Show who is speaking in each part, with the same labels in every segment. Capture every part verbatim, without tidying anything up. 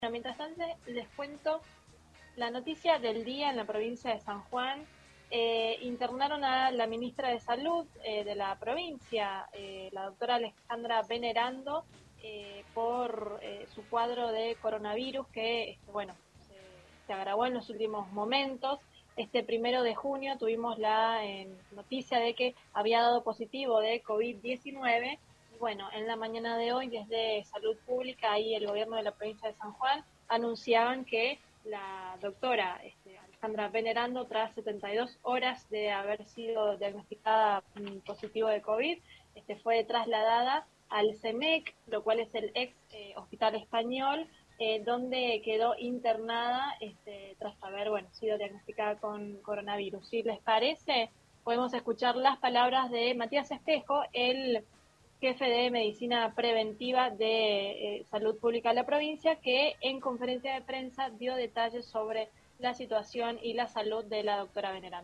Speaker 1: Bueno, mientras tanto, les cuento la noticia del día en la provincia de San Juan. Eh, internaron a la ministra de Salud eh, de la provincia, eh, la doctora Alejandra Venerando, eh, por eh, su cuadro de coronavirus que, este, bueno, se, se agravó en los últimos momentos. Este primero de junio tuvimos la eh, noticia de que había dado positivo de COVID diecinueve. Bueno, en la mañana de hoy, desde Salud Pública y el gobierno de la provincia de San Juan anunciaban que la doctora este, Alejandra Venerando, tras setenta y dos horas de haber sido diagnosticada um, positivo de COVID, este, fue trasladada al C E M E C, lo cual es el ex eh, hospital español, eh, donde quedó internada este, tras haber bueno, sido diagnosticada con coronavirus. Si les parece, podemos escuchar las palabras de Matías Espejo, el jefe de Medicina Preventiva de eh, Salud Pública de la provincia, que en conferencia de prensa dio detalles sobre la situación y la salud de la doctora Venerando.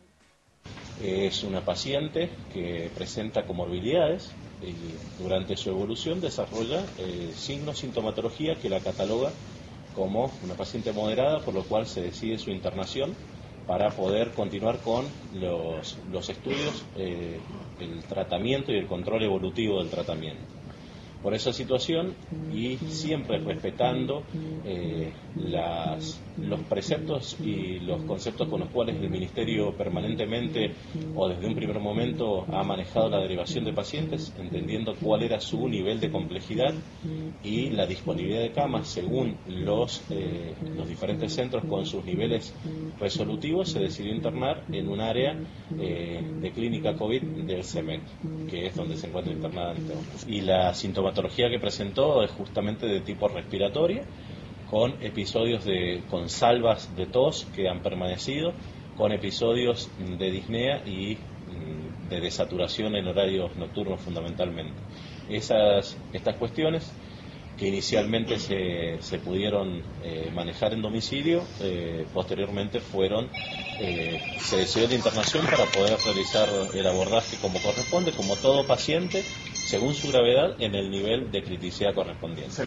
Speaker 2: Es una paciente que presenta comorbilidades y durante su evolución desarrolla eh, signos, sintomatología que la cataloga como una paciente moderada, por lo cual se decide su internación para poder continuar con los, los estudios, eh, el tratamiento y el control evolutivo del tratamiento. Por esa situación, y siempre respetando eh, las, los preceptos y los conceptos con los cuales el Ministerio permanentemente o desde un primer momento ha manejado la derivación de pacientes, entendiendo cuál era su nivel de complejidad y la disponibilidad de camas según los, eh, los diferentes centros con sus niveles resolutivos, se decidió internar en un área eh, de clínica COVID del C E M E C, que es donde se encuentra internada en este momento. Y la sintomatología que presentó es justamente de tipo respiratoria, con episodios de con salvas de tos que han permanecido, con episodios de disnea y de desaturación en horarios nocturnos fundamentalmente. Esas, estas cuestiones que inicialmente se, se pudieron eh, manejar en domicilio, eh, posteriormente fueron, eh, se decidió la internación para poder realizar el abordaje como corresponde, como todo paciente, según su gravedad, en el nivel de criticidad correspondiente.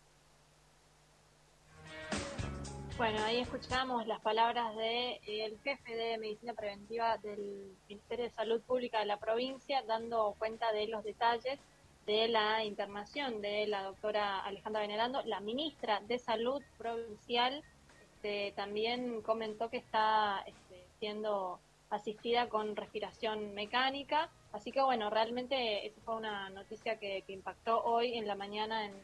Speaker 1: Bueno, ahí escuchamos las palabras del jefe de Medicina Preventiva del Ministerio de Salud Pública de la provincia, dando cuenta de los detalles de la internación de la doctora Alejandra Venerando. La ministra de Salud provincial este, también comentó que está este, siendo asistida con respiración mecánica, así que bueno, realmente esa fue una noticia que, que impactó hoy en la mañana en,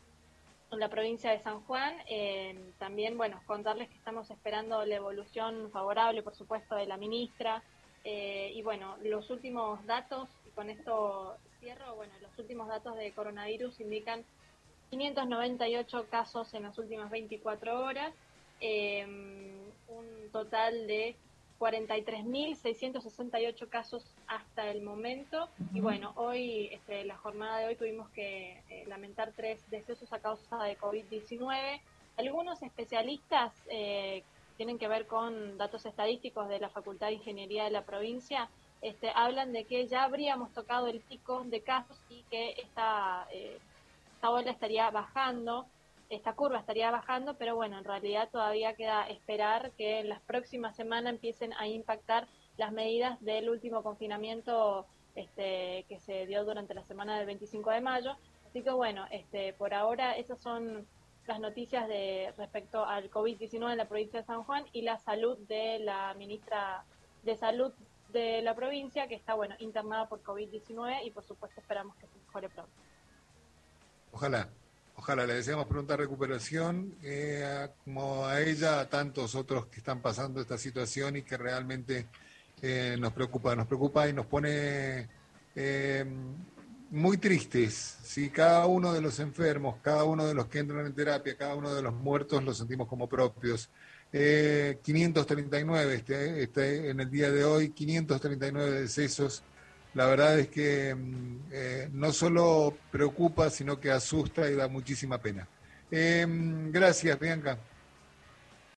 Speaker 1: en la provincia de San Juan. Eh, también, bueno, contarles que estamos esperando la evolución favorable, por supuesto, de la ministra, eh, y bueno, los últimos datos, y con esto cierro, bueno, los últimos datos de coronavirus indican quinientos noventa y ocho casos en las últimas veinticuatro horas, eh, un total de cuarenta y tres mil seiscientos sesenta y ocho casos hasta el momento. Uh-huh. Y bueno, hoy, este, la jornada de hoy tuvimos que eh, lamentar tres decesos a causa de COVID diecinueve. Algunos especialistas eh, tienen que ver con datos estadísticos de la Facultad de Ingeniería de la provincia, este, hablan de que ya habríamos tocado el pico de casos y que esta, eh, esta ola estaría bajando, esta curva estaría bajando, pero bueno, en realidad todavía queda esperar que en las próximas semanas empiecen a impactar las medidas del último confinamiento este, que se dio durante la semana del veinticinco de mayo. Así que bueno, este, por ahora esas son las noticias de respecto al COVID diecinueve en la provincia de San Juan y la salud de la ministra de Salud de la provincia, que está bueno internada por COVID diecinueve y por supuesto esperamos que se mejore pronto.
Speaker 3: Ojalá. Ojalá, le deseamos pronta recuperación, eh, como a ella, a tantos otros que están pasando esta situación y que realmente eh, nos preocupa, nos preocupa y nos pone eh, muy tristes. ¿Sí? Cada uno de los enfermos, cada uno de los que entran en terapia, cada uno de los muertos los sentimos como propios. Eh, quinientos treinta y nueve este, este, en el día de hoy, quinientos treinta y nueve decesos. La verdad es que eh, no solo preocupa, sino que asusta y da muchísima pena. Eh, gracias, Bianca.